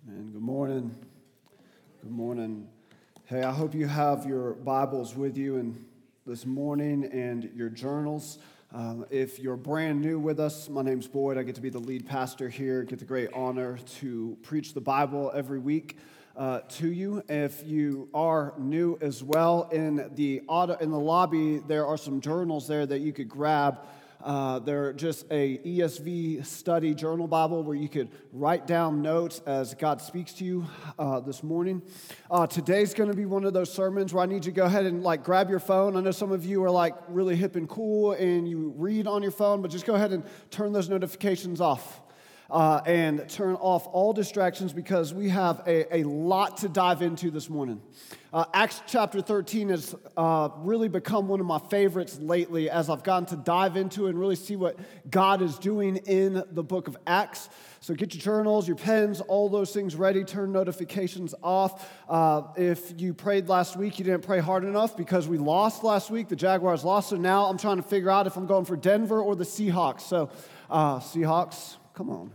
And good morning. Good morning. Hey, I hope you have your Bibles with you this morning and your journals. If you're brand new with us, my name's Boyd. I get to be the lead pastor here. Get the great honor to preach the Bible every week to you. If you are new as well, in the lobby, there are some journals there that you could grab. They're just a ESV study journal Bible where you could write down notes as God speaks to you this morning. Today's going to be one of those sermons where I need you to go ahead and grab your phone. I know some of you are really hip and cool and you read on your phone, but just go ahead and turn those notifications off. And turn off all distractions because we have a lot to dive into this morning. Acts chapter 13 has really become one of my favorites lately as I've gotten to dive into and really see what God is doing in the book of Acts. So get your journals, your pens, all those things ready. Turn notifications off. If you prayed last week, you didn't pray hard enough because we lost last week. The Jaguars lost, so now I'm trying to figure out if I'm going for Denver or the Seahawks. So Seahawks. Come on.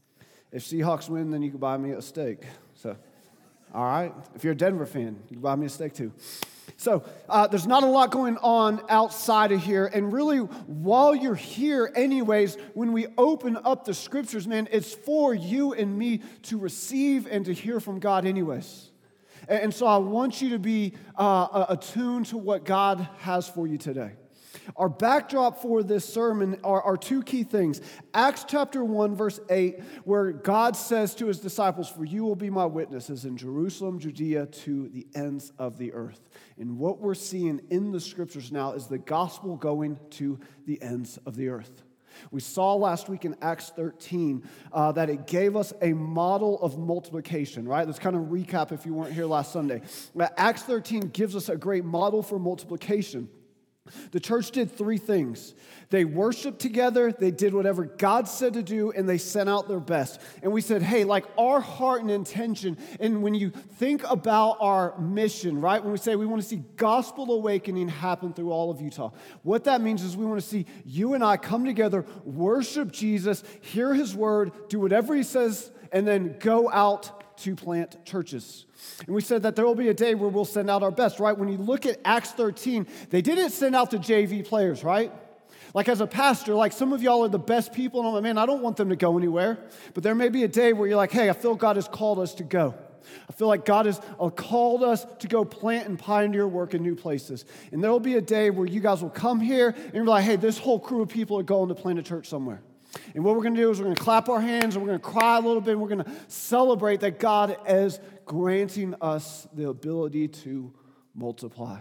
If Seahawks win, then you can buy me a steak. So, all right. If you're a Denver fan, you can buy me a steak too. So, there's not a lot going on outside of here. And really, while you're here anyways, when we open up the scriptures, man, it's for you and me to receive and to hear from God anyways. And so I want you to be attuned to what God has for you today. Our backdrop for this sermon are two key things. Acts chapter 1, verse 8, where God says to his disciples, "For you will be my witnesses in Jerusalem, Judea, to the ends of the earth." And what we're seeing in the scriptures now is the gospel going to the ends of the earth. We saw last week in Acts 13 that it gave us a model of multiplication, right? Let's kind of recap if you weren't here last Sunday. Acts 13 gives us a great model for multiplication. The church did three things. They worshiped together, they did whatever God said to do, and they sent out their best. And we said, hey, our heart and intention, and when you think about our mission, right? When we say we want to see gospel awakening happen through all of Utah, what that means is we want to see you and I come together, worship Jesus, hear his word, do whatever he says, and then go out to plant churches. And we said that there will be a day where we'll send out our best, right? When you look at Acts 13, they didn't send out the JV players, right? As a pastor, some of y'all are the best people, and I'm like, man, I don't want them to go anywhere. But there may be a day where you're like, hey, I feel God has called us to go. I feel like God has called us to go plant and pioneer work in new places. And there will be a day where you guys will come here and you're like, hey, this whole crew of people are going to plant a church somewhere. And what we're going to do is we're going to clap our hands and we're going to cry a little bit and we're going to celebrate that God is granting us the ability to multiply.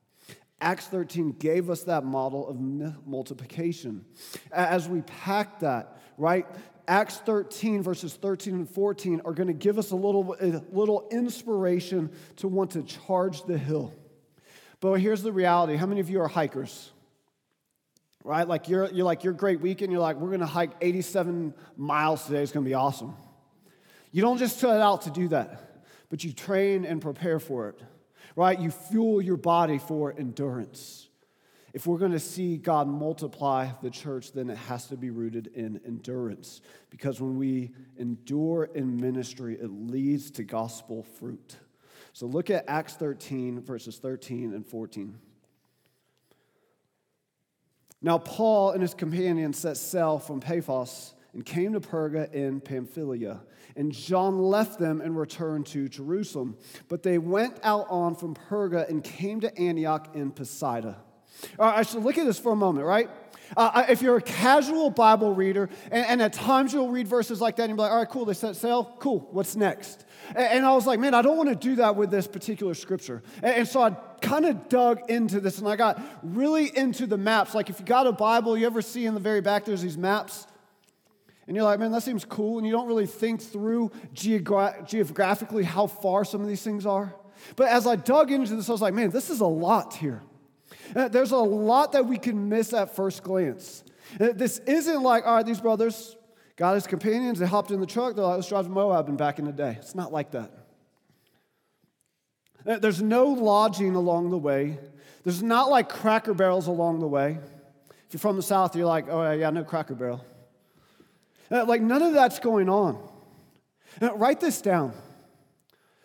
Acts 13 gave us that model of multiplication. As we pack that, right, Acts 13 verses 13 and 14 are going to give us a little inspiration to want to charge the hill. But here's the reality. How many of you are hikers? Right? You're your great weekend, you're like, we're going to hike 87 miles today. It's going to be awesome. You don't just set out to do that, but you train and prepare for it. Right? You fuel your body for endurance. If we're going to see God multiply the church, then it has to be rooted in endurance. Because when we endure in ministry, it leads to gospel fruit. So look at Acts 13, verses 13 and 14. Now Paul and his companions set sail from Paphos and came to Perga in Pamphylia. And John left them and returned to Jerusalem. But they went out on from Perga and came to Antioch in Pisidia. All right, so look at this for a moment, right? If you're a casual Bible reader, and at times you'll read verses like that and you'll be like, all right, cool, they set sail, cool, what's next? And I was like, man, I don't want to do that with this particular scripture. And so I kind of dug into this, and I got really into the maps. If you got a Bible, you ever see in the very back there's these maps? And you're like, man, that seems cool, and you don't really think through geographically how far some of these things are. But as I dug into this, I was like, man, this is a lot here. There's a lot that we can miss at first glance. This isn't like, all right, these brothers got his companions, they hopped in the truck, they're like, let's drive to Moab and back in the day. It's not like that. There's no lodging along the way. There's not like Cracker Barrels along the way. If you're from the South, you're like, oh yeah, no Cracker Barrel. None of that's going on. Write this down.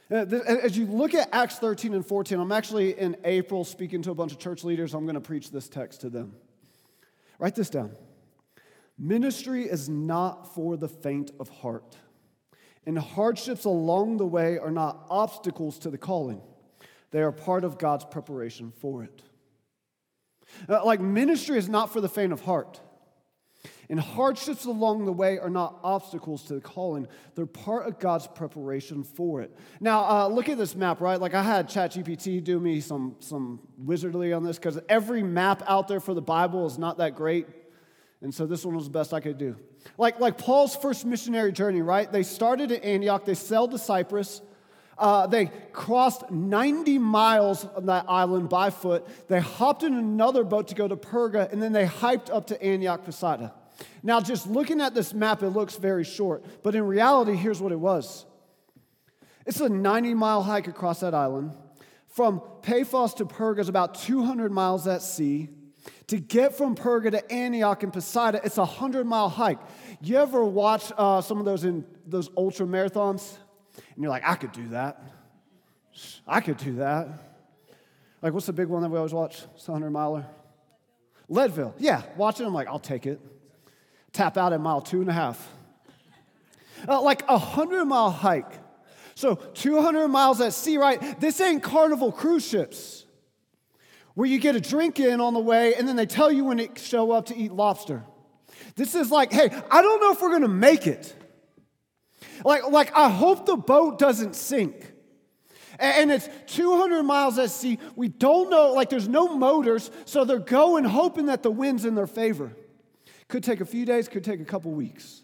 As you look at Acts 13 and 14, I'm actually in April speaking to a bunch of church leaders. I'm going to preach this text to them. Write this down. Ministry is not for the faint of heart, and hardships along the way are not obstacles to the calling. They are part of God's preparation for it. Like ministry is not for the faint of heart. And hardships along the way are not obstacles to the calling. They're part of God's preparation for it. Now, look at this map, right? Like I had ChatGPT do me some wizardly on this because every map out there for the Bible is not that great. And so this one was the best I could do. Like Paul's first missionary journey, right? They started at Antioch. They sailed to Cyprus. They crossed 90 miles on that island by foot. They hopped in another boat to go to Perga, and then they hiked up to Antioch Pisidia. Now, just looking at this map, it looks very short. But in reality, here's what it was. It's a 90-mile hike across that island. From Paphos to Perga is about 200 miles at sea. To get from Perga to Antioch and Pisidia, it's a 100-mile hike. You ever watch some of those ultra marathons? And you're like, I could do that. I could do that. Like, what's the big one that we always watch? It's a 100-miler. Leadville. Yeah, watching, I'm like, I'll take it. Tap out at mile 2.5. Like a 100-mile hike. So 200 miles at sea, right? This ain't Carnival cruise ships where you get a drink in on the way and then they tell you when to show up to eat lobster. This is like, hey, I don't know if we're going to make it. Like I hope the boat doesn't sink. And it's 200 miles at sea. We don't know, like there's no motors, so they're going hoping that the wind's in their favor. Could take a few days, could take a couple weeks.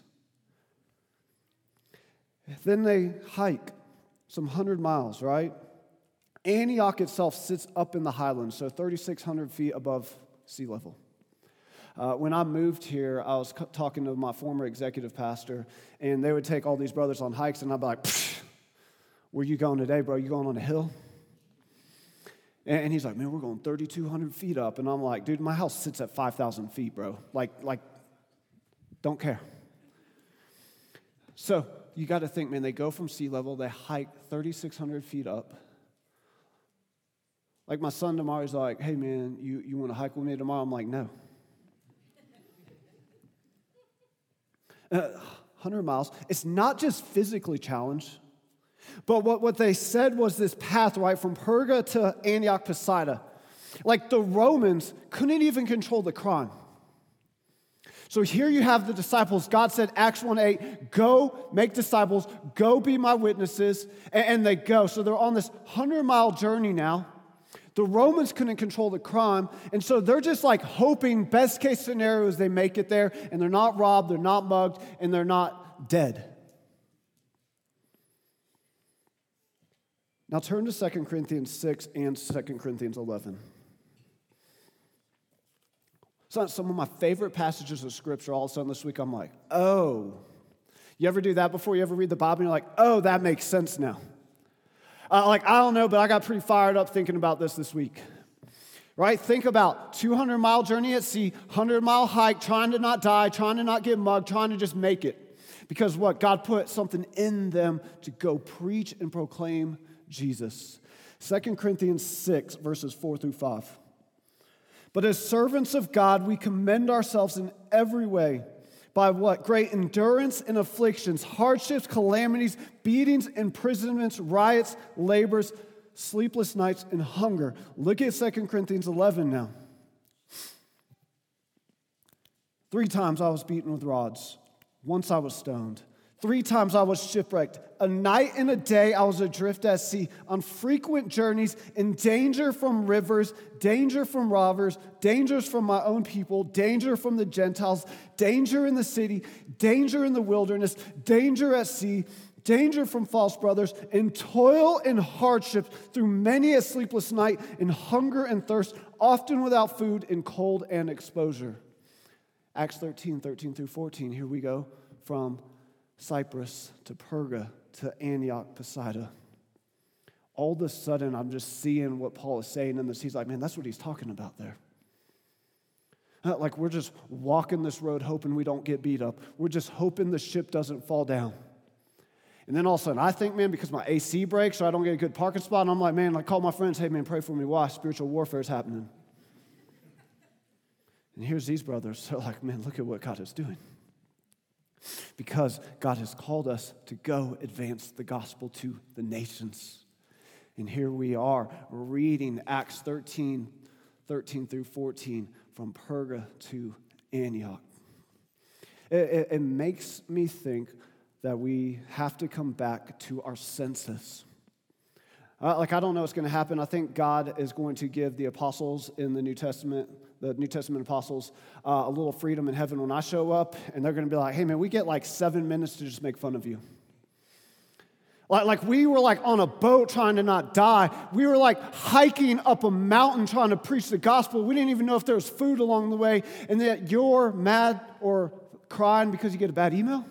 Then they hike some 100 miles, right? Antioch itself sits up in the highlands, so 3,600 feet above sea level. When I moved here, I was talking to my former executive pastor, and they would take all these brothers on hikes, and I'd be like, where you going today, bro? You going on a hill? And he's like, man, we're going 3,200 feet up. And I'm like, dude, my house sits at 5,000 feet, bro. Like, don't care. So you got to think, man, they go from sea level, they hike 3,600 feet up. Like my son tomorrow's like, hey, man, you want to hike with me tomorrow? I'm like, no. 100 miles. It's not just physically challenged, but what they said was this path, right, from Perga to Antioch Pisidia. Like the Romans couldn't even control the crime. So here you have the disciples. God said, Acts 1:8, go make disciples, go be my witnesses, and they go. So they're on this 100-mile journey now. The Romans couldn't control the crime, and so they're just like hoping best case scenario is they make it there, and they're not robbed, they're not mugged, and they're not dead. Now turn to 2 Corinthians 6 and 2 Corinthians 11. So some of my favorite passages of Scripture, all of a sudden this week I'm like, oh. You ever do that before? You ever read the Bible and you're like, oh, that makes sense now. I don't know, but I got pretty fired up thinking about this week. Right? Think about 200-mile journey at sea, 100-mile hike, trying to not die, trying to not get mugged, trying to just make it. Because what? God put something in them to go preach and proclaim Jesus. 2 Corinthians 6, verses 4 through 5. But as servants of God, we commend ourselves in every way by what? Great endurance in afflictions, hardships, calamities, beatings, imprisonments, riots, labors, sleepless nights, and hunger. Look at 2 Corinthians 11 now. 3 times I was beaten with rods. Once I was stoned. 3 times I was shipwrecked. A night and a day I was adrift at sea, on frequent journeys, in danger from rivers, danger from robbers, dangers from my own people, danger from the Gentiles, danger in the city, danger in the wilderness, danger at sea, danger from false brothers, and toil and hardship through many a sleepless night, in hunger and thirst, often without food, in cold and exposure. Acts 13 through 14, here we go from Cyprus to Perga to Antioch Pisidia. All of a sudden, I'm just seeing what Paul is saying in this. He's like, man, that's what he's talking about there. Like we're just walking this road hoping we don't get beat up. We're just hoping the ship doesn't fall down. And then all of a sudden, I think, man, because my AC breaks or I don't get a good parking spot, and I'm like, man, I call my friends, hey, man, pray for me. Why? Spiritual warfare is happening. And here's these brothers. They're like, man, look at what God is doing. Because God has called us to go advance the gospel to the nations. And here we are reading Acts 13 through 14, from Perga to Antioch. It makes me think that we have to come back to our senses. I don't know what's going to happen. I think God is going to give the apostles in the New Testament apostles, a little freedom in heaven when I show up, and they're going to be like, hey, man, we get like 7 minutes to just make fun of you. Like we were like on a boat trying to not die. We were like hiking up a mountain trying to preach the gospel. We didn't even know if there was food along the way, and that you're mad or crying because you get a bad email?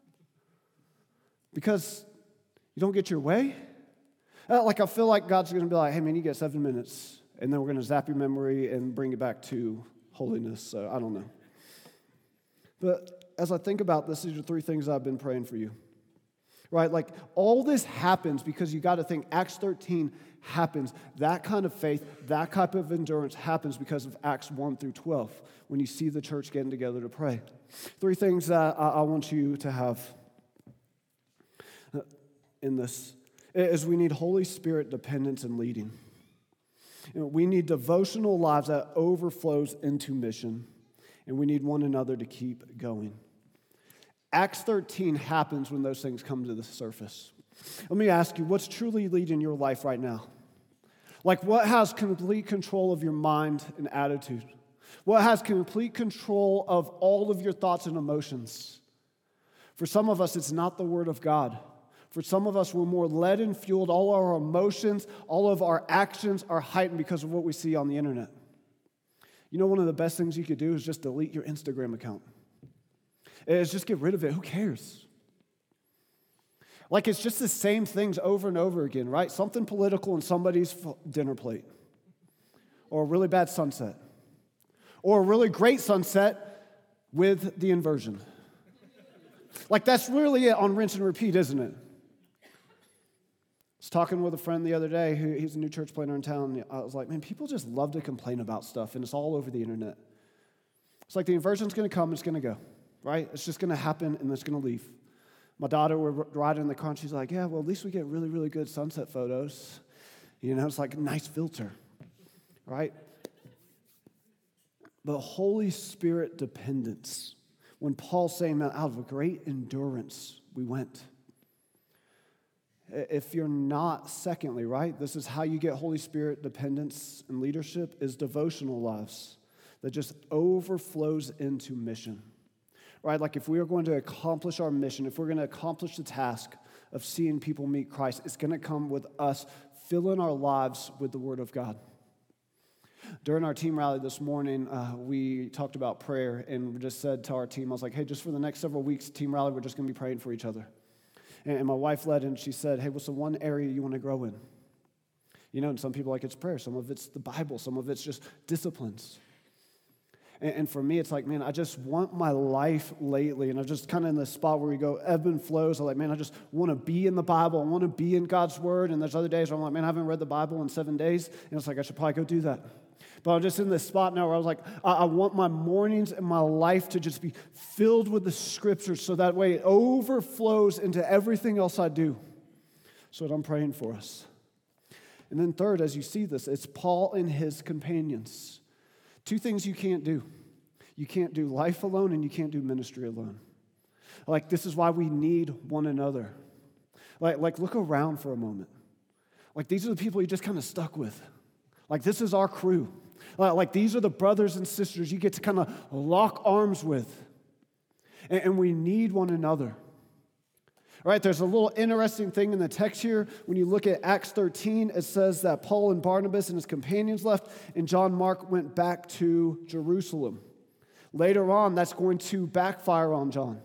Because you don't get your way? I feel like God's going to be like, hey, man, you get 7 minutes, and then we're going to zap your memory and bring you back to holiness. So I don't know. But as I think about this, these are 3 things I've been praying for you. Right? Like all this happens because you got to think Acts 13 happens. That kind of faith, that type of endurance happens because of Acts 1 through 12, when you see the church getting together to pray. 3 things that I want you to have in this is we need Holy Spirit dependence and leading. We need devotional lives that overflows into mission, and we need one another to keep going. Acts 13 happens when those things come to the surface. Let me ask you, what's truly leading your life right now? Like what has complete control of your mind and attitude? What has complete control of all of your thoughts and emotions? For some of us, it's not the Word of God. For some of us, we're more led and fueled. All our emotions, all of our actions are heightened because of what we see on the internet. You know, one of the best things you could do is just delete your Instagram account. It's just get rid of it. Who cares? Like it's just the same things over and over again, right? Something political in somebody's dinner plate. Or a really bad sunset. Or a really great sunset with the inversion. Like that's really it on rinse and repeat, isn't it? I was talking with a friend the other day he's a new church planter in town. I was like, man, people just love to complain about stuff, and it's all over the internet. It's like the inversion's going to come, it's going to go, right? It's just going to happen, and it's going to leave. My daughter, we're riding in the car, and she's like, yeah, well, at least we get really, really good sunset photos. You know, it's like a nice filter, right? But Holy Spirit dependence. When Paul's saying that out of a great endurance, we went. If you're not, secondly, right, this is how you get Holy Spirit dependence and leadership, is devotional lives that just overflows into mission, right? Like if we are going to accomplish our mission, if we're going to accomplish the task of seeing people meet Christ, it's going to come with us filling our lives with the Word of God. During our team rally this morning, we talked about prayer and just said to our team, I was like, hey, just for the next several weeks, team rally, we're just going to be praying for each other. And my wife led, and she said, hey, what's the one area you want to grow in? You know, and some people like it's prayer. Some of it's the Bible. Some of it's just disciplines. And for me, it's like, man, I just want my life lately, and I'm just kind of in this spot where we go ebb and flows. I'm like, man, I just want to be in the Bible. I want to be in God's Word. And there's other days where I'm like, man, I haven't read the Bible in 7 days. And it's like, I should probably go do that. But I'm just in this spot now where I was like, I want my mornings and my life to just be filled with the Scriptures so that way it overflows into everything else I do. So what I'm praying for us. And then third, as you see this, it's Paul and his companions. 2 things you can't do. You can't do life alone, and you can't do ministry alone. Like, this is why we need one another. Like look around for a moment. Like, these are the people you just kind of stuck with. Like, this is our crew. Like, these are the brothers and sisters you get to kind of lock arms with. And we need one another. All right, there's a little interesting thing in the text here. When you look at Acts 13, it says that Paul and Barnabas and his companions left, and John Mark went back to Jerusalem. Later on, that's going to backfire on John.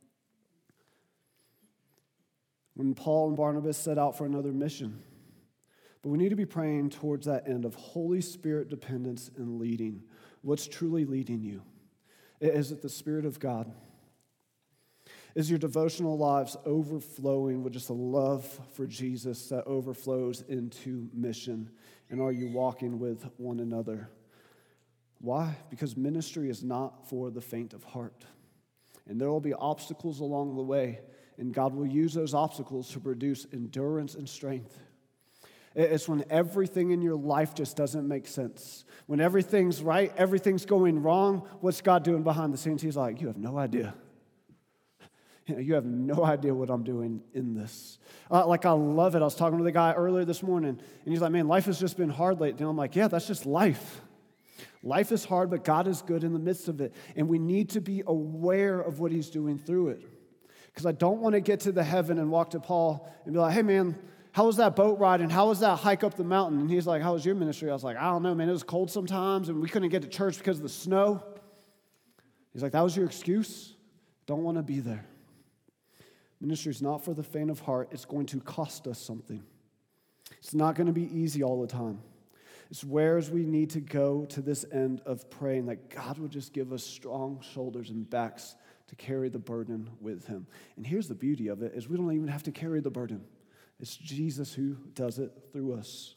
When Paul and Barnabas set out for another mission. But we need to be praying towards that end of Holy Spirit dependence and leading. What's truly leading you? Is it the Spirit of God? Is your devotional lives overflowing with just a love for Jesus that overflows into mission? And are you walking with one another? Why? Because ministry is not for the faint of heart. And there will be obstacles along the way, and God will use those obstacles to produce endurance and strength. It's when everything in your life just doesn't make sense. When everything's right, everything's going wrong, what's God doing behind the scenes? He's like, you have no idea. You have no idea what I'm doing in this. I love it. I was talking to the guy earlier this morning, and he's like, man, life has just been hard lately. And I'm like, yeah, that's just life. Life is hard, but God is good in the midst of it. And we need to be aware of what he's doing through it. Because I don't want to get to the heaven and walk to Paul and be like, hey, man, how was that boat ride and how was that hike up the mountain? And he's like, how was your ministry? I was like, I don't know, man. It was cold sometimes, and we couldn't get to church because of the snow. He's like, that was your excuse? Don't want to be there. Ministry is not for the faint of heart. It's going to cost us something. It's not going to be easy all the time. It's whereas we need to go to this end of praying that God would just give us strong shoulders and backs to carry the burden with him. And here's the beauty of it, is we don't even have to carry the burden. It's Jesus who does it through us.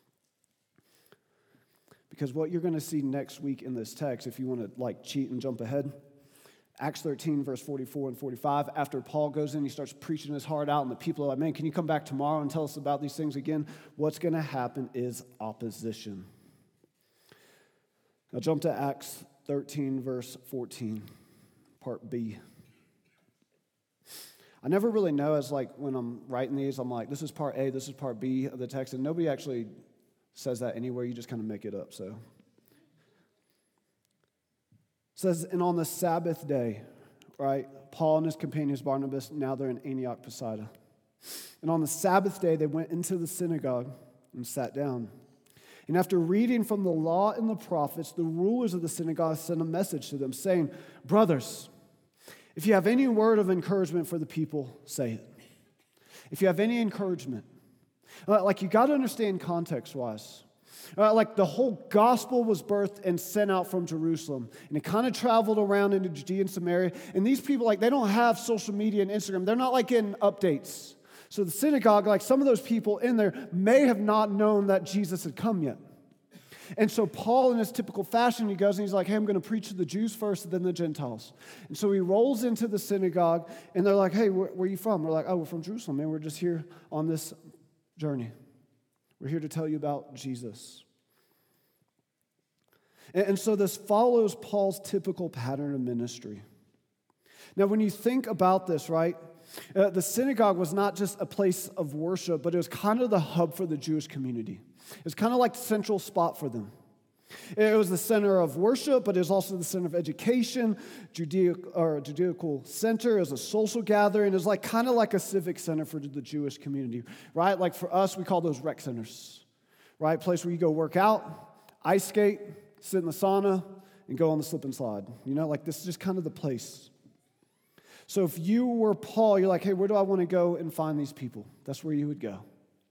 Because what you're going to see next week in this text, if you want to cheat and jump ahead, Acts 13, verse 44 and 45, after Paul goes in, he starts preaching his heart out, and the people are like, man, can you come back tomorrow and tell us about these things again? What's going to happen is opposition. Now jump to Acts 13, verse 14, part B. I never really know as when I'm writing these, I'm like, this is part A, this is part B of the text, and nobody actually says that anywhere. You just kind of make it up, so. It says, and on the Sabbath day, right, Paul and his companions Barnabas, now they're in Antioch, Pisidia. And on the Sabbath day, they went into the synagogue and sat down. And after reading from the law and the prophets, the rulers of the synagogue sent a message to them saying, brothers, if you have any word of encouragement for the people, say it. If you have any encouragement. You got to understand context-wise. The whole gospel was birthed and sent out from Jerusalem. And it kind of traveled around into Judea and Samaria. And these people, they don't have social media and Instagram. They're not getting updates. So the synagogue, some of those people in there may have not known that Jesus had come yet. And so Paul, in his typical fashion, he goes and he's like, hey, I'm going to preach to the Jews first and then the Gentiles. And so he rolls into the synagogue, and they're like, hey, where are you from? We're like, oh, we're from Jerusalem, man. We're just here on this journey. We're here to tell you about Jesus. And so this follows Paul's typical pattern of ministry. Now, when you think about this, right, the synagogue was not just a place of worship, but it was kind of the hub for the Jewish community. It was kind of like the central spot for them. It was the center of worship, but it was also the center of education, Judaical center. It was a social gathering. It was kind of like a civic center for the Jewish community, right? Like for us, we call those rec centers, right? Place where you go work out, ice skate, sit in the sauna, and go on the slip and slide. This is just kind of the place. So if you were Paul, you're like, hey, where do I want to go and find these people? That's where you would go.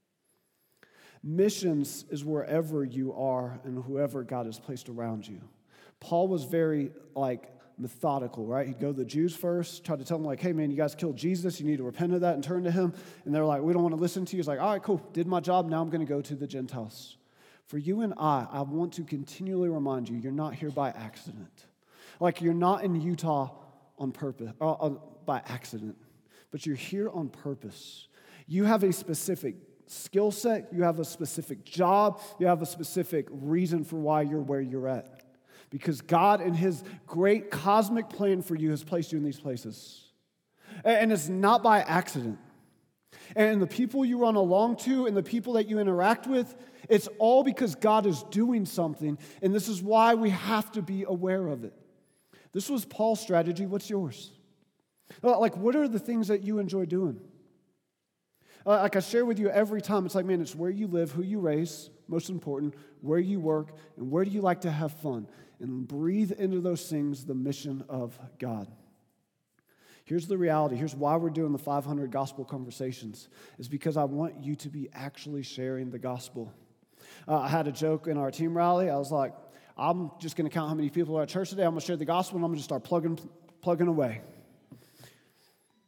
Missions is wherever you are and whoever God has placed around you. Paul was very, methodical, right? He'd go to the Jews first, try to tell them, hey, man, you guys killed Jesus. You need to repent of that and turn to him. And they're like, we don't want to listen to you. He's like, all right, cool. Did my job. Now I'm going to go to the Gentiles. For you and I want to continually remind you, you're not here by accident. You're not in Utah on purpose, by accident, but you're here on purpose. You have a specific skill set, you have a specific job, you have a specific reason for why you're where you're at. Because God, in his great cosmic plan for you, has placed you in these places. And it's not by accident. And the people you run along to and the people that you interact with, it's all because God is doing something, and this is why we have to be aware of it. This was Paul's strategy. What's yours? What are the things that you enjoy doing? I share with you every time, it's man, it's where you live, who you raise, most important, where you work, and where do you like to have fun? And breathe into those things the mission of God. Here's the reality. Here's why we're doing the 500 gospel conversations. Is because I want you to be actually sharing the gospel. I had a joke in our team rally. I was like, I'm just going to count how many people are at church today. I'm going to share the gospel, and I'm going to start plugging away.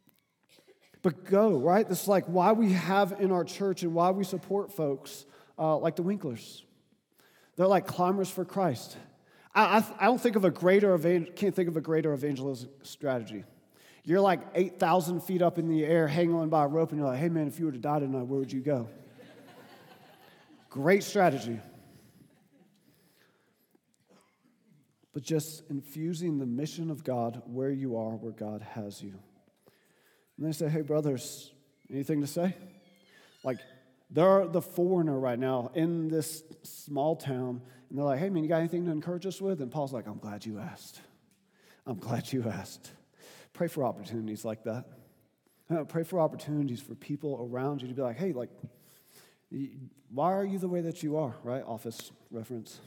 But go, right? This is like why we have in our church and why we support folks like the Winklers. They're like climbers for Christ. I don't think of can't think of a greater evangelism strategy. You're like 8,000 feet up in the air, hanging on by a rope, and you're like, hey man, if you were to die tonight, where would you go? Great strategy. But just infusing the mission of God where you are, where God has you. And they say, hey brothers, anything to say? Like, they're the foreigner right now in this small town, and they're like, hey man, you got anything to encourage us with? And Paul's like, I'm glad you asked. I'm glad you asked. Pray for opportunities like that. Pray for opportunities for people around you to be like, hey, like, why are you the way that you are, right? Office reference.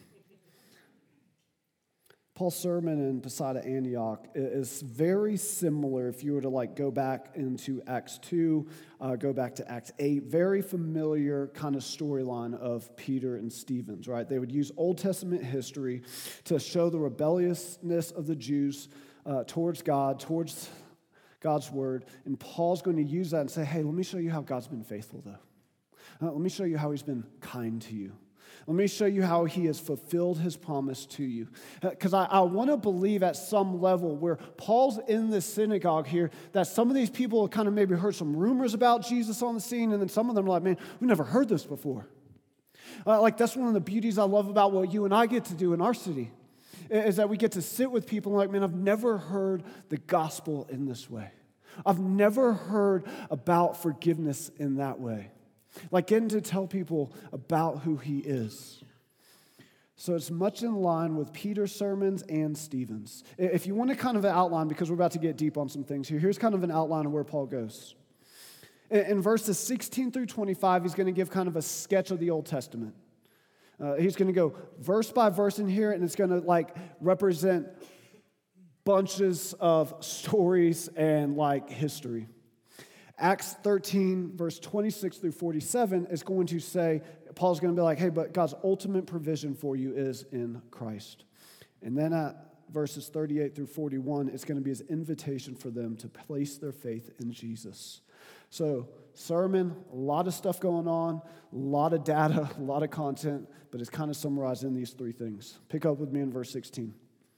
Paul's sermon in Pisidia, Antioch is very similar if you were to like go back into Acts 2, go back to Acts 8, very familiar kind of storyline of Peter and Stephen, right? They would use Old Testament history to show the rebelliousness of the Jews towards God, towards God's word, and Paul's going to use that and say, hey, let me show you how God's been faithful, though. Let me show you how he's been kind to you. Let me show you how he has fulfilled his promise to you. Because I want to believe at some level where Paul's in this synagogue here, that some of these people have kind of maybe heard some rumors about Jesus on the scene, and then some of them are like, man, we've never heard this before. Like that's one of the beauties I love about what you and I get to do in our city, is that we get to sit with people and like, man, I've never heard the gospel in this way. I've never heard about forgiveness in that way. Like getting to tell people about who he is. So it's much in line with Peter's sermons and Stephen's. If you want to kind of an outline, because we're about to get deep on some things here, here's kind of an outline of where Paul goes. In verses 16 through 25, he's going to give kind of a sketch of the Old Testament. He's going to go verse by verse in here, and it's going to like represent bunches of stories and like history. Acts 13, verse 26 through 47 is going to say, Paul's going to be like, hey, but God's ultimate provision for you is in Christ. And then at verses 38 through 41, it's going to be his invitation for them to place their faith in Jesus. So, sermon, a lot of stuff going on, a lot of data, a lot of content, but it's kind of summarized in these three things. Pick up with me in verse 16.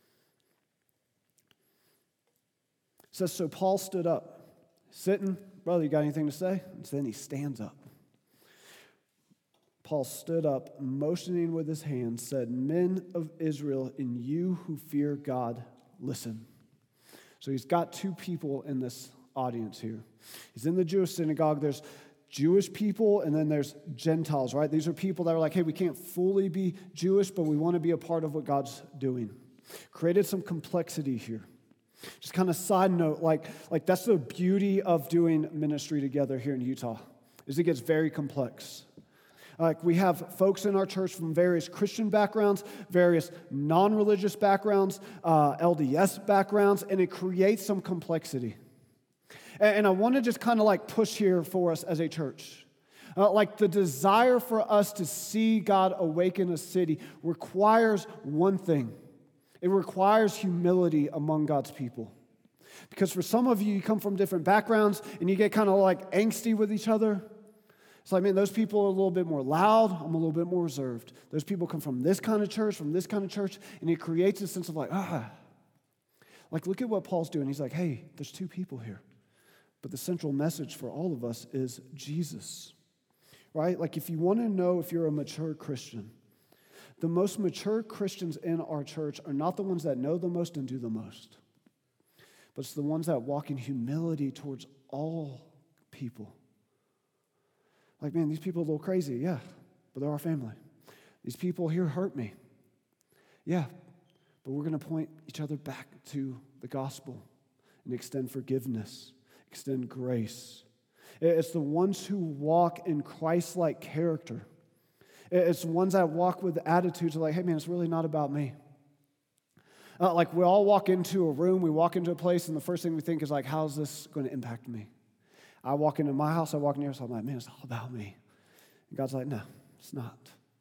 It says, so Paul stood up, sitting, brother, you got anything to say? And then he stands up. Paul stood up, motioning with his hand, said, men of Israel, and you who fear God, listen. So he's got two people in this audience here. He's in the Jewish synagogue. There's Jewish people, and then there's Gentiles, right? These are people that are like, hey, we can't fully be Jewish, but we want to be a part of what God's doing. Created some complexity here. Just kind of side note, like that's the beauty of doing ministry together here in Utah, is it gets very complex. Like we have folks in our church from various Christian backgrounds, various non-religious backgrounds, LDS backgrounds, and it creates some complexity. And I want to just kind of like push here for us as a church. Like the desire for us to see God awaken a city requires one thing. It requires humility among God's people. Because for some of you, you come from different backgrounds and you get kind of like angsty with each other. It's like, man, those people are a little bit more loud. I'm a little bit more reserved. Those people come from this kind of church, and it creates a sense of like, Like, look at what Paul's doing. He's like, hey, there's two people here. But the central message for all of us is Jesus, right? Like, if you want to know if you're a mature Christian, the most mature Christians in our church are not the ones that know the most and do the most, but it's the ones that walk in humility towards all people. Like, man, these people are a little crazy, yeah, but they're our family. These people here hurt me, yeah, but we're going to point each other back to the gospel and extend forgiveness, extend grace. It's the ones who walk in Christ-like character. It's the ones that walk with attitudes of like, hey man, it's really not about me. Like we all walk into a room, we walk into a place, and the first thing we think is like, how's this going to impact me? I walk into my house, I walk in yours, I'm like, man, it's all about me. And God's like, no, it's not.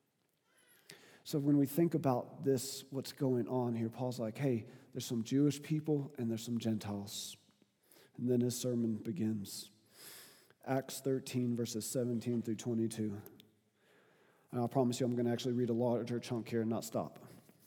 So when we think about this, what's going on here, Paul's like, hey, there's some Jewish people and there's some Gentiles. And then his sermon begins. Acts 13, verses 17 through 22. And I promise you I'm going to actually read a larger chunk here and not stop.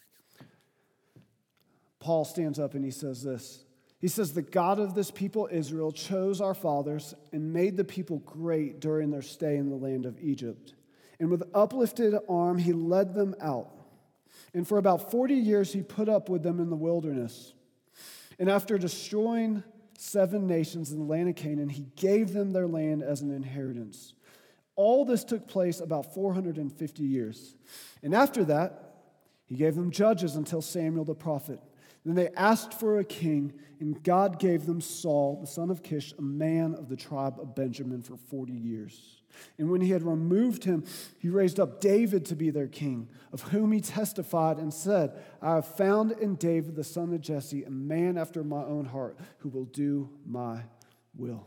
Paul stands up and he says this. He says, "The God of this people Israel chose our fathers and made the people great during their stay in the land of Egypt. And with uplifted arm he led them out. And for about 40 years he put up with them in the wilderness. And after destroying 7 nations in the land of Canaan, he gave them their land as an inheritance. All this took place about 450 years. And after that, he gave them judges until Samuel the prophet. Then they asked for a king, and God gave them Saul, the son of Kish, a man of the tribe of Benjamin, for 40 years. And when he had removed him, he raised up David to be their king, of whom he testified and said, 'I have found in David, the son of Jesse, a man after my own heart, who will do my will.'"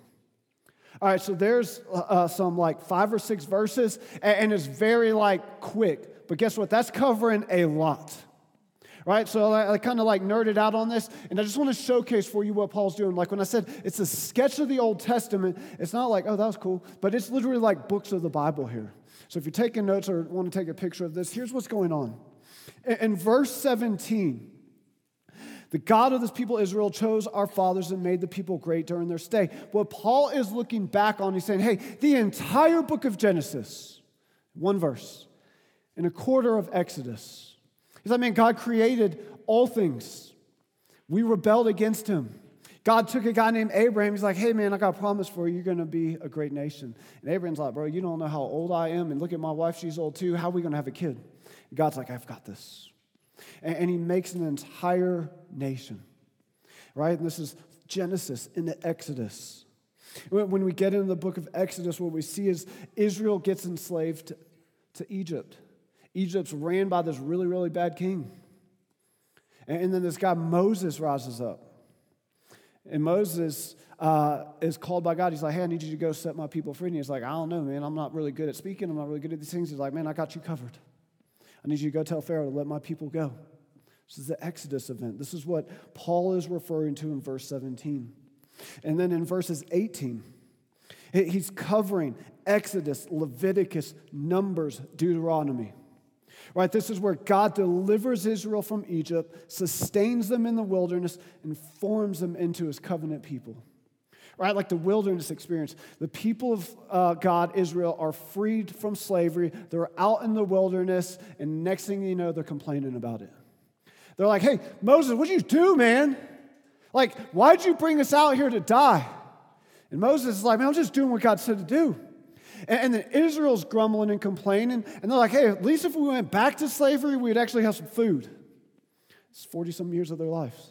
All right, so there's some like 5 or 6 verses, and it's very like quick. But guess what? That's covering a lot. Right, so I kind of like nerded out on this, and I just want to showcase for you what Paul's doing. Like when I said it's a sketch of the Old Testament, it's not like, oh, that was cool, but it's literally like books of the Bible here. So if you're taking notes or want to take a picture of this, here's what's going on. In verse 17, "The God of this people Israel chose our fathers and made the people great during their stay." What Paul is looking back on, he's saying, hey, the entire book of Genesis, 1 verse, and a quarter of Exodus. He's like, man, God created all things. We rebelled against him. God took a guy named Abraham. He's like, hey, man, I got a promise for you. You're going to be a great nation. And Abraham's like, bro, you don't know how old I am. And look at my wife. She's old too. How are we going to have a kid? And God's like, I've got this. And he makes an entire nation, right? And this is Genesis into Exodus. When we get into the book of Exodus, what we see is Israel gets enslaved to Egypt. Egypt's ran by this really, really bad king. And then this guy Moses rises up. And Moses is called by God. He's like, hey, I need you to go set my people free. And he's like, I don't know, man. I'm not really good at speaking. I'm not really good at these things. He's like, man, I got you covered. I need you to go tell Pharaoh to let my people go. This is the Exodus event. This is what Paul is referring to in verse 17. And then in verses 18, he's covering Exodus, Leviticus, Numbers, Deuteronomy. Right, this is where God delivers Israel from Egypt, sustains them in the wilderness, and forms them into his covenant people. Right, like the wilderness experience. The people of God, Israel, are freed from slavery. They're out in the wilderness, and next thing you know, they're complaining about it. They're like, hey, Moses, what'd you do, man? Like, why'd you bring us out here to die? And Moses is like, man, I'm just doing what God said to do. And then Israel's grumbling and complaining. And they're like, hey, at least if we went back to slavery, we'd actually have some food. It's 40-some years of their lives.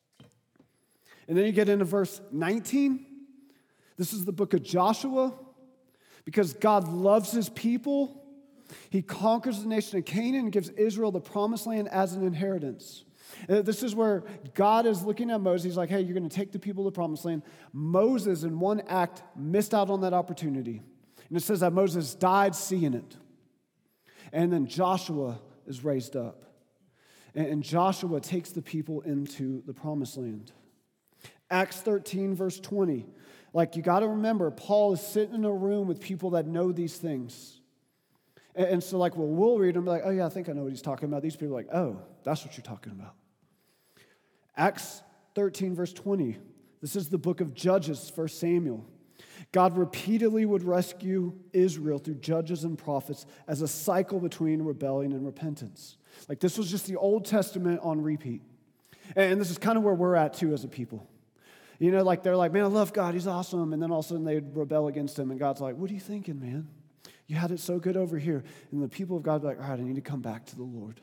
And then you get into verse 19. This is the book of Joshua. Because God loves his people, he conquers the nation of Canaan and gives Israel the promised land as an inheritance. This is where God is looking at Moses. He's like, hey, you're going to take the people to the promised land. Moses, in one act, missed out on that opportunity. And it says that Moses died seeing it. And then Joshua is raised up. And Joshua takes the people into the promised land. Acts 13, verse 20. Like, you got to remember, Paul is sitting in a room with people that know these things. And so, like, well, we'll read them, like, oh, yeah, I think I know what he's talking about. These people are like, oh, that's what you're talking about. Acts 13, verse 20. This is the book of Judges, 1 Samuel. God repeatedly would rescue Israel through judges and prophets as a cycle between rebellion and repentance. Like, this was just the Old Testament on repeat. And this is kind of where we're at, too, as a people. You know, like, they're like, man, I love God. He's awesome. And then all of a sudden, they'd rebel against him. And God's like, what are you thinking, man? You had it so good over here. And the people of God are like, all right, I need to come back to the Lord.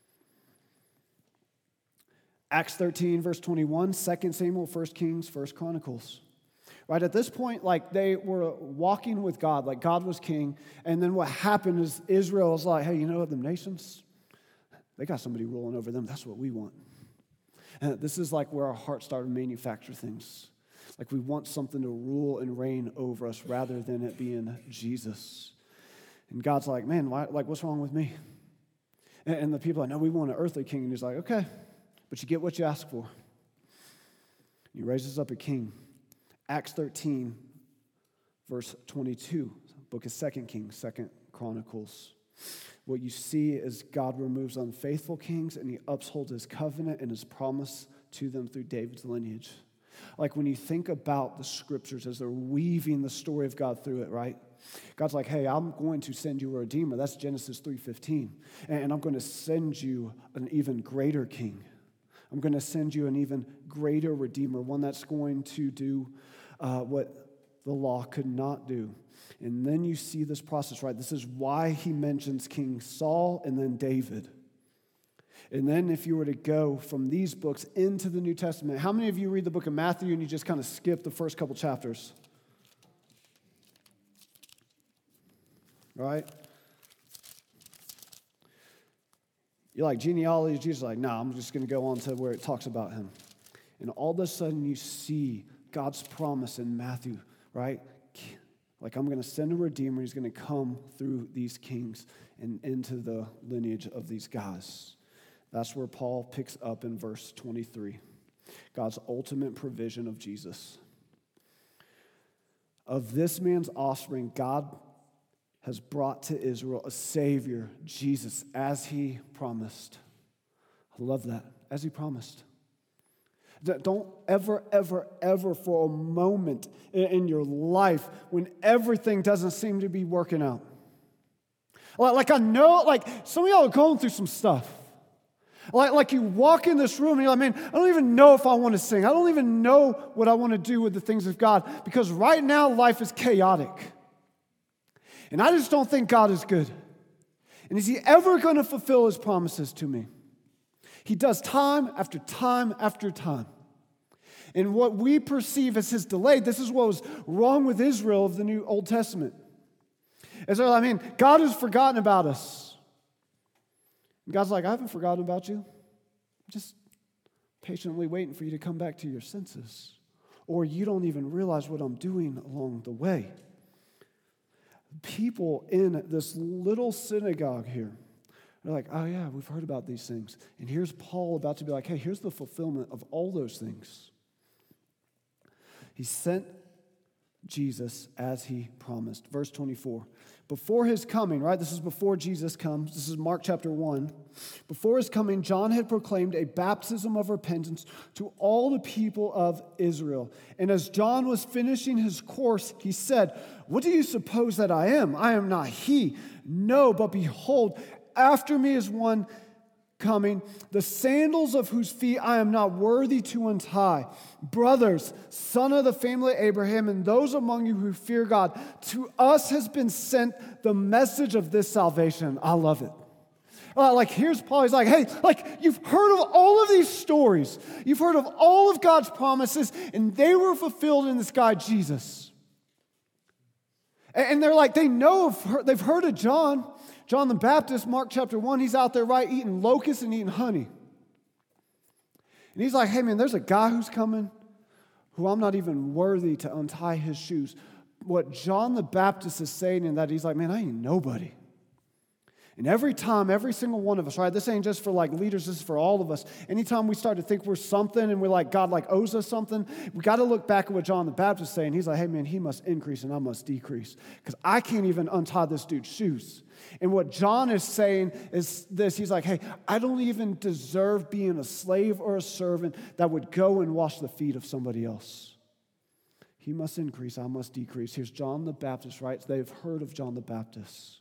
Acts 13, verse 21, 2 Samuel, 1 Kings, 1 Chronicles. Right, at this point, like, they were walking with God, like God was king. And then what happened is Israel was like, hey, you know what, them nations, they got somebody ruling over them. That's what we want. And this is like where our heart started to manufacture things. Like, we want something to rule and reign over us rather than it being Jesus. And God's like, man, what's wrong with me? And the people are like, no, we want an earthly king. And he's like, okay, but you get what you ask for. He raises up a king. Acts 13, verse 22, book of 2 Kings, 2 Chronicles. What you see is God removes unfaithful kings and he upholds his covenant and his promise to them through David's lineage. Like when you think about the scriptures as they're weaving the story of God through it, right? God's like, hey, I'm going to send you a redeemer. That's Genesis 3:15. And I'm going to send you an even greater king. I'm going to send you an even greater redeemer, one that's going to do what the law could not do. And then you see this process, right? This is why he mentions King Saul and then David. And then if you were to go from these books into the New Testament, how many of you read the book of Matthew and you just kind of skip the first couple chapters? Right? You're like, genealogy, Jesus like, nah, I'm just going to go on to where it talks about him. And all of a sudden you see God's promise in Matthew, right? Like, I'm going to send a redeemer. He's going to come through these kings and into the lineage of these guys. That's where Paul picks up in verse 23. God's ultimate provision of Jesus. Of this man's offspring, God has brought to Israel a Savior, Jesus, as he promised. I love that, as he promised. Don't ever, ever, ever for a moment in your life when everything doesn't seem to be working out. Like I know, like some of y'all are going through some stuff. Like you walk in this room and you're like, man, I don't even know if I want to sing. I don't even know what I want to do with the things of God because right now life is chaotic. And I just don't think God is good. And is he ever going to fulfill his promises to me? He does time after time after time. And what we perceive as his delay, this is what was wrong with Israel of the New Old Testament. And so, God has forgotten about us. And God's like, I haven't forgotten about you. I'm just patiently waiting for you to come back to your senses. Or you don't even realize what I'm doing along the way. People in this little synagogue here, they're like, oh yeah, we've heard about these things. And here's Paul about to be like, hey, here's the fulfillment of all those things. He sent Jesus as he promised. Verse 24. Before his coming, right? This is before Jesus comes. This is Mark chapter 1. Before his coming, John had proclaimed a baptism of repentance to all the people of Israel. And as John was finishing his course, he said, what do you suppose that I am? I am not he. No, but behold, after me is one coming, the sandals of whose feet I am not worthy to untie. Brothers, son of the family of Abraham, and those among you who fear God, to us has been sent the message of this salvation. I love it. Here's Paul. He's like, hey, you've heard of all of these stories. You've heard of all of God's promises, and they were fulfilled in this guy, Jesus. And they're like, they've heard of John the Baptist, Mark chapter 1, he's out there, right, eating locusts and eating honey. And he's like, hey, man, there's a guy who's coming who I'm not even worthy to untie his shoes. What John the Baptist is saying in that, he's like, man, I ain't nobody. And every time, every single one of us, right, this ain't just for leaders, this is for all of us. Anytime we start to think we're something and we're like, God owes us something, we got to look back at what John the Baptist is saying. He's like, hey, man, he must increase and I must decrease because I can't even untie this dude's shoes. And what John is saying is this. He's like, hey, I don't even deserve being a slave or a servant that would go and wash the feet of somebody else. He must increase, I must decrease. Here's John the Baptist, right? They've heard of John the Baptist.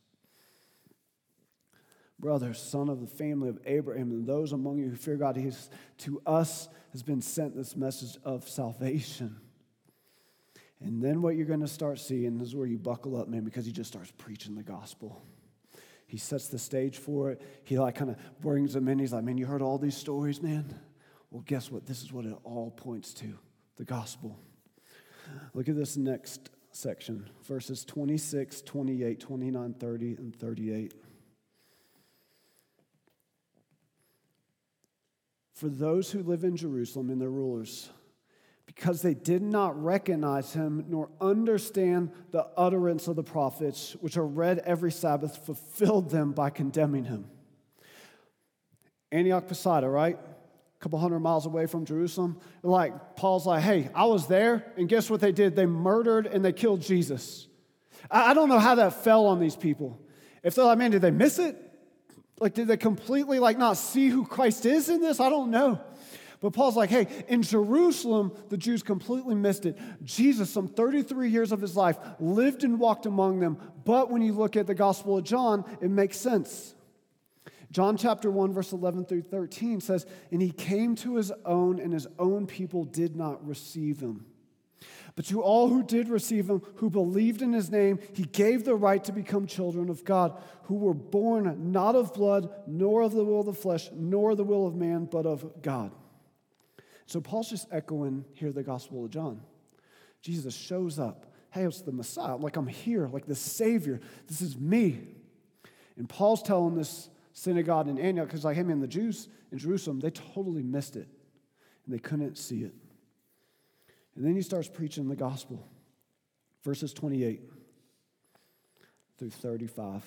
Brothers, son of the family of Abraham, and those among you who fear God, to us has been sent this message of salvation. And then what you're going to start seeing is where you buckle up, man, because he just starts preaching the gospel. He sets the stage for it. He kind of brings them in. He's like, man, you heard all these stories, man? Well, guess what? This is what it all points to, the gospel. Look at this next section, verses 26, 28, 29, 30, and 38. For those who live in Jerusalem and their rulers, because they did not recognize him nor understand the utterance of the prophets, which are read every Sabbath, fulfilled them by condemning him. Antioch Pisidia, right? couple hundred miles away from Jerusalem. Like, Paul's like, hey, I was there, and guess what they did? They murdered and they killed Jesus. I don't know how that fell on these people. If they're like, man, did they miss it? Like, did they completely, like, not see who Christ is in this? I don't know. But Paul's like, hey, in Jerusalem, the Jews completely missed it. Jesus, some 33 years of his life, lived and walked among them. But when you look at the Gospel of John, it makes sense. John chapter 1, verse 11 through 13 says, and he came to his own, and his own people did not receive him. But to all who did receive him, who believed in his name, he gave the right to become children of God, who were born not of blood, nor of the will of the flesh, nor the will of man, but of God. So Paul's just echoing here the Gospel of John. Jesus shows up. Hey, it's the Messiah. Like, I'm here, like the Savior. This is me. And Paul's telling this synagogue in Antioch, because like, hey man, the Jews in Jerusalem, they totally missed it. And they couldn't see it. And then he starts preaching the gospel. Verses 28 through 35.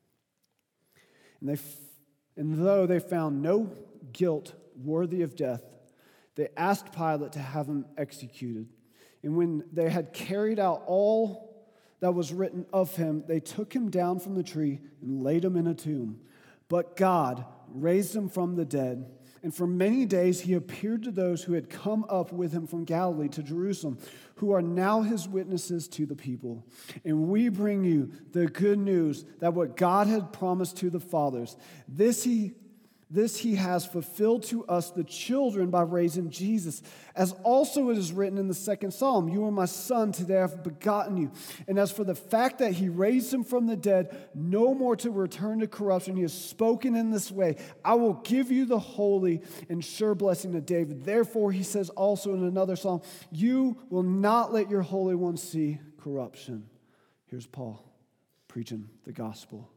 And though they found no guilt worthy of death, they asked Pilate to have him executed. And when they had carried out all that was written of him, they took him down from the tree and laid him in a tomb. But God raised him from the dead. And for many days he appeared to those who had come up with him from Galilee to Jerusalem, who are now his witnesses to the people. And we bring you the good news that what God had promised to the fathers, this he has fulfilled to us, the children, by raising Jesus. As also it is written in the second Psalm, you are my son, today I have begotten you. And as for the fact that he raised him from the dead, no more to return to corruption, he has spoken in this way, I will give you the holy and sure blessing of David. Therefore, he says also in another Psalm, you will not let your Holy One see corruption. Here's Paul preaching the gospel.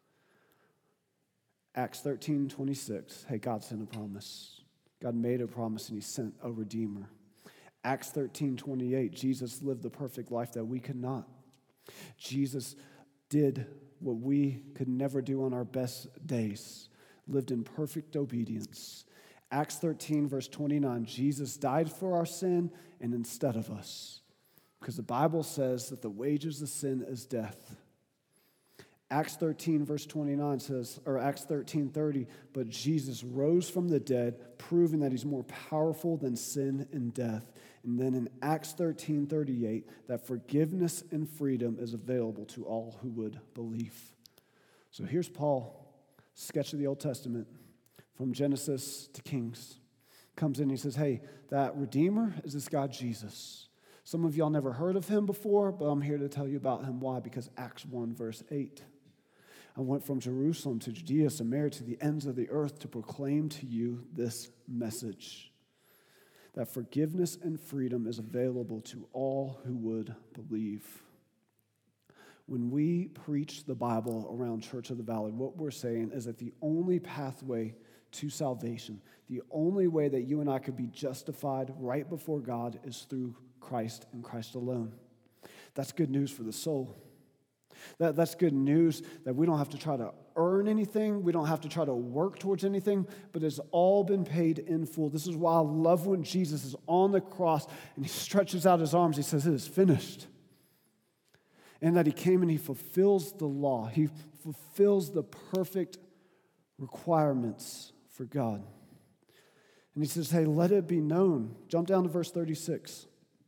Acts 13:26, hey, God sent a promise. God made a promise and he sent a Redeemer. Acts 13:28, Jesus lived the perfect life that we could not. Jesus did what we could never do on our best days, lived in perfect obedience. Acts 13, verse 29, Jesus died for our sin and instead of us, because the Bible says that the wages of sin is death. Acts 13, verse 29 says, or Acts 13:30, but Jesus rose from the dead, proving that he's more powerful than sin and death. And then in Acts 13:38, that forgiveness and freedom is available to all who would believe. So here's Paul, sketch of the Old Testament, from Genesis to Kings. Comes in and he says, hey, that Redeemer is this guy Jesus. Some of y'all never heard of him before, but I'm here to tell you about him. Why? Because Acts 1, verse 8. I went from Jerusalem to Judea, Samaria, to the ends of the earth to proclaim to you this message, that forgiveness and freedom is available to all who would believe. When we preach the Bible around Church of the Valley, what we're saying is that the only pathway to salvation, the only way that you and I could be justified right before God is through Christ and Christ alone. That's good news for the soul. That's good news that we don't have to try to earn anything. We don't have to try to work towards anything, but it's all been paid in full. This is why I love when Jesus is on the cross and he stretches out his arms. He says, it is finished. And that he came and he fulfills the law. He fulfills the perfect requirements for God. And he says, hey, let it be known. Jump down to verse 36.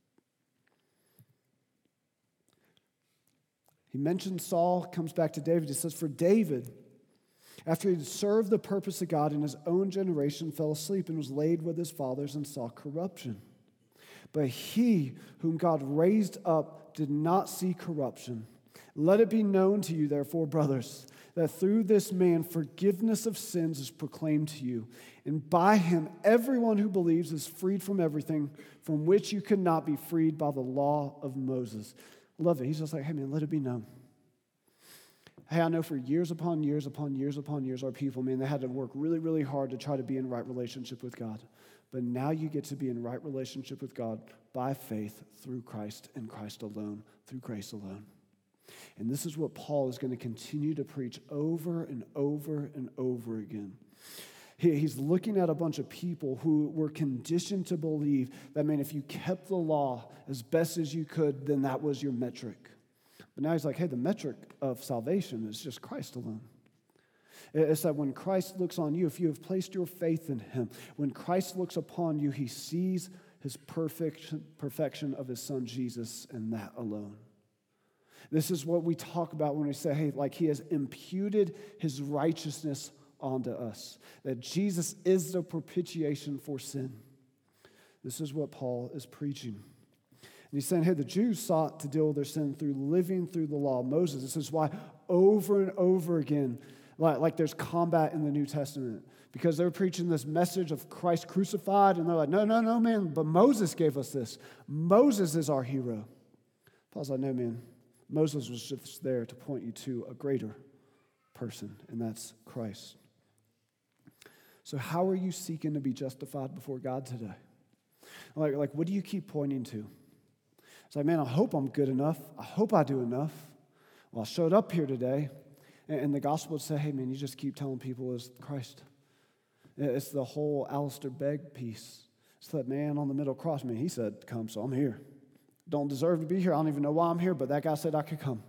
He mentions Saul, comes back to David. He says, for David, after he had served the purpose of God in his own generation, fell asleep and was laid with his fathers and saw corruption. But he whom God raised up did not see corruption. Let it be known to you, therefore, brothers, that through this man forgiveness of sins is proclaimed to you. And by him everyone who believes is freed from everything from which you could not be freed by the law of Moses. Love it. He's just like, hey man, let it be known. Hey, I know for years upon years upon years upon years, our people, man, they had to work really, really hard to try to be in right relationship with God. But now you get to be in right relationship with God by faith through Christ and Christ alone, through grace alone. And this is what Paul is going to continue to preach over and over and over again. He's looking at a bunch of people who were conditioned to believe that, man, if you kept the law as best as you could, then that was your metric. But now he's like, hey, the metric of salvation is just Christ alone. It's that when Christ looks on you, if you have placed your faith in him, when Christ looks upon you, he sees his perfection of his son Jesus, and that alone. This is what we talk about when we say, hey, like he has imputed his righteousness onto us, that Jesus is the propitiation for sin. This is what Paul is preaching. And he's saying, hey, the Jews sought to deal with their sin through living through the law of Moses. This is why over and over again, like there's combat in the New Testament, because they're preaching this message of Christ crucified, and they're like, no, man, but Moses gave us this. Moses is our hero. Paul's like, no, man, Moses was just there to point you to a greater person, and that's Christ. So how are you seeking to be justified before God today? Like what do you keep pointing to? It's like, man, I hope I'm good enough. I hope I do enough. Well, I showed up here today, and the gospel would say, hey, man, you just keep telling people it's Christ. It's the whole Alistair Begg piece. It's that man on the middle cross. Man, he said, come, so I'm here. Don't deserve to be here. I don't even know why I'm here, but that guy said I could come.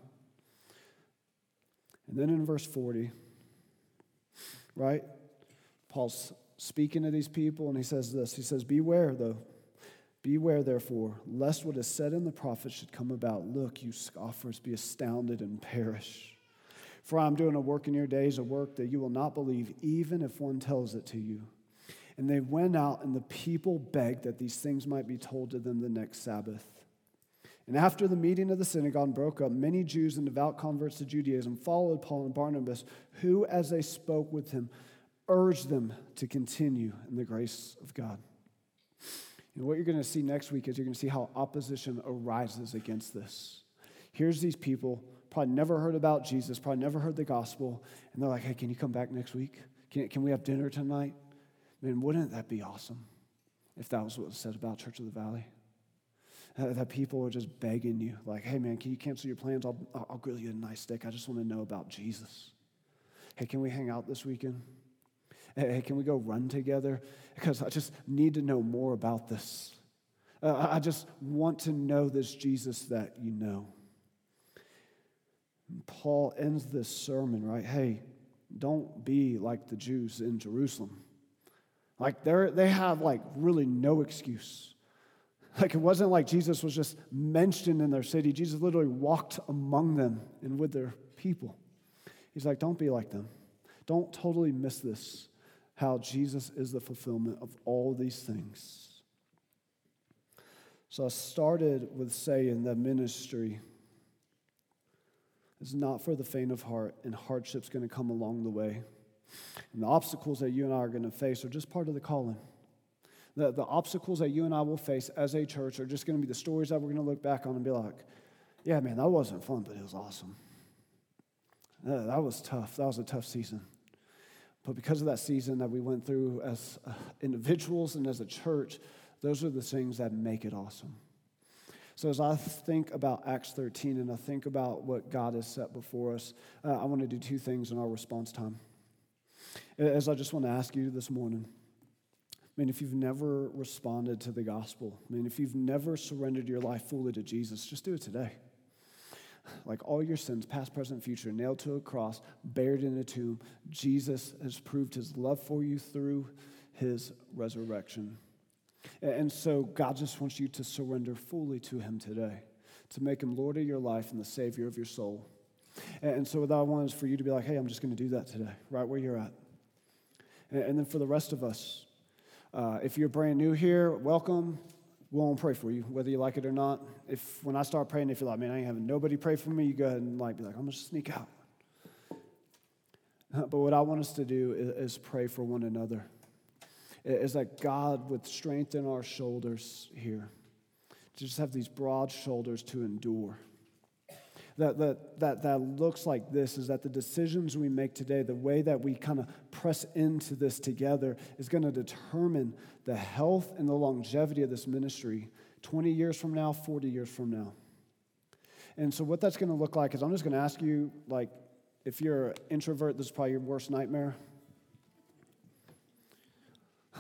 And then in verse 40, right, Paul's speaking to these people, and he says this. He says, beware, therefore, lest what is said in the prophets should come about. Look, you scoffers, be astounded and perish. For I am doing a work in your days, a work that you will not believe, even if one tells it to you. And they went out, and the people begged that these things might be told to them the next Sabbath. And after the meeting of the synagogue broke up, many Jews and devout converts to Judaism followed Paul and Barnabas, who, as they spoke with him, urged them to continue in the grace of God. And what you're going to see next week is you're going to see how opposition arises against this. Here's these people, probably never heard about Jesus, probably never heard the gospel, and they're like, hey, can you come back next week? Can we have dinner tonight? Man, wouldn't that be awesome if that was what was said about Church of the Valley? That people are just begging you, like, hey, man, can you cancel your plans? I'll grill you a nice steak. I just want to know about Jesus. Hey, can we hang out this weekend? Hey, can we go run together? Because I just need to know more about this. I just want to know this Jesus that you know. Paul ends this sermon, right? Hey, don't be like the Jews in Jerusalem. Like they have like really no excuse. Like it wasn't like Jesus was just mentioned in their city. Jesus literally walked among them and with their people. He's like, don't be like them. Don't totally miss this. How Jesus is the fulfillment of all these things. So I started with saying that ministry is not for the faint of heart, and hardship's going to come along the way. And the obstacles that you and I are going to face are just part of the calling. The obstacles that you and I will face as a church are just going to be the stories that we're going to look back on and be like, yeah, man, that wasn't fun, but it was awesome. That was tough. That was a tough season. But because of that season that we went through as individuals and as a church, those are the things that make it awesome. So as I think about Acts 13 and I think about what God has set before us, I want to do two things in our response time. As I just want to ask you this morning, I mean, if you've never responded to the gospel, I mean, if you've never surrendered your life fully to Jesus, just do it today. Like all your sins, past, present, future, nailed to a cross, buried in a tomb, Jesus has proved his love for you through his resurrection. And so God just wants you to surrender fully to him today, to make him Lord of your life and the Savior of your soul. And so what I want is for you to be like, hey, I'm just going to do that today, right where you're at. And then for the rest of us, if you're brand new here, welcome. We'll pray for you, whether you like it or not. If when I start praying, if you're like, man, I ain't having nobody pray for me, you go ahead and be like, I'm going to sneak out. But what I want us to do is pray for one another. Is that God would strengthen our shoulders here. To just have these broad shoulders to endure. That looks like this, is that the decisions we make today, the way that we kind of press into this together is going to determine the health and the longevity of this ministry 20 years from now, 40 years from now. And so what that's going to look like is I'm just going to ask you, like, if you're an introvert, this is probably your worst nightmare.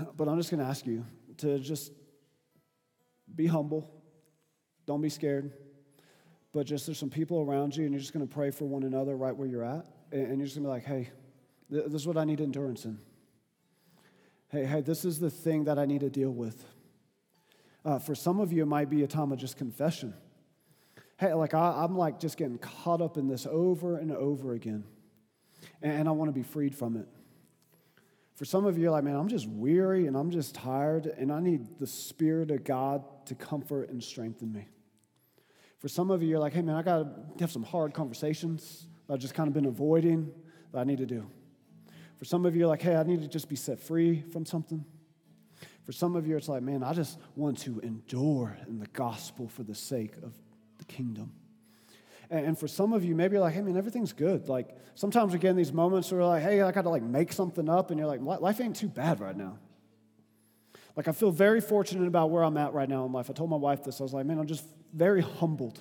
But I'm just going to ask you to just be humble. Don't be scared. But just there's some people around you, and you're just going to pray for one another right where you're at. And you're just going to be like, hey, this is what I need endurance in. Hey, this is the thing that I need to deal with. For some of you, it might be a time of just confession. Hey, like I'm like just getting caught up in this over and over again. And I want to be freed from it. For some of you, you're like, man, I'm just weary and I'm just tired, and I need the Spirit of God to comfort and strengthen me. For some of you, you're like, hey, man, I got to have some hard conversations that I've just kind of been avoiding that I need to do. For some of you, you're like, hey, I need to just be set free from something. For some of you, it's like, man, I just want to endure in the gospel for the sake of the kingdom. And for some of you, maybe you're like, hey, man, everything's good. Like, sometimes we get in these moments where we're like, hey, I got to like make something up, and you're like, life ain't too bad right now. Like, I feel very fortunate about where I'm at right now in life. I told my wife this. I was like, man, I'm just very humbled.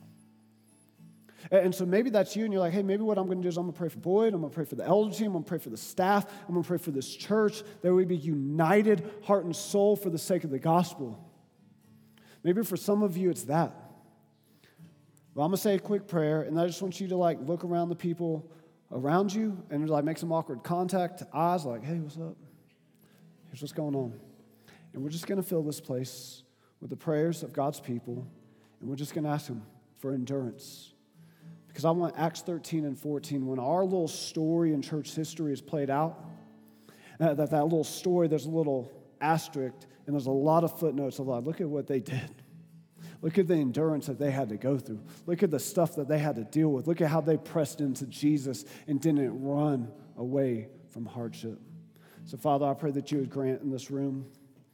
And so maybe that's you, and you're like, hey, maybe what I'm going to do is I'm going to pray for Boyd, I'm going to pray for the elder team, I'm going to pray for the staff, I'm going to pray for this church, that we be united, heart and soul, for the sake of the gospel. Maybe for some of you, it's that. Well, I'm going to say a quick prayer, and I just want you to, like, look around the people around you and, like, make some awkward contact, eyes, like, hey, what's up? Here's what's going on. And we're just going to fill this place with the prayers of God's people, and we're just going to ask Him for endurance. Because I want Acts 13 and 14, when our little story in church history is played out, that little story, there's a little asterisk, and there's a lot of footnotes of like, look at what they did. Look at the endurance that they had to go through. Look at the stuff that they had to deal with. Look at how they pressed into Jesus and didn't run away from hardship. So, Father, I pray that you would grant in this room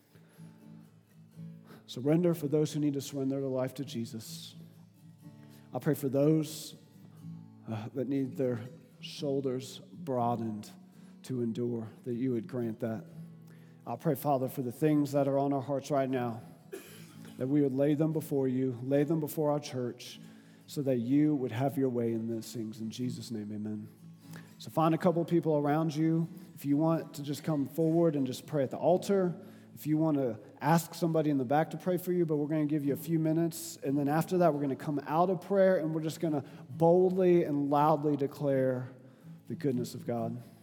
surrender for those who need to surrender their life to Jesus. I pray for those that need their shoulders broadened to endure, that you would grant that. I pray, Father, for the things that are on our hearts right now, that we would lay them before you, lay them before our church, so that you would have your way in these things. In Jesus' name, amen. So find a couple of people around you. If you want to just come forward and just pray at the altar, if you want to ask somebody in the back to pray for you, but we're going to give you a few minutes. And then after that, we're going to come out of prayer, and we're just going to boldly and loudly declare the goodness of God.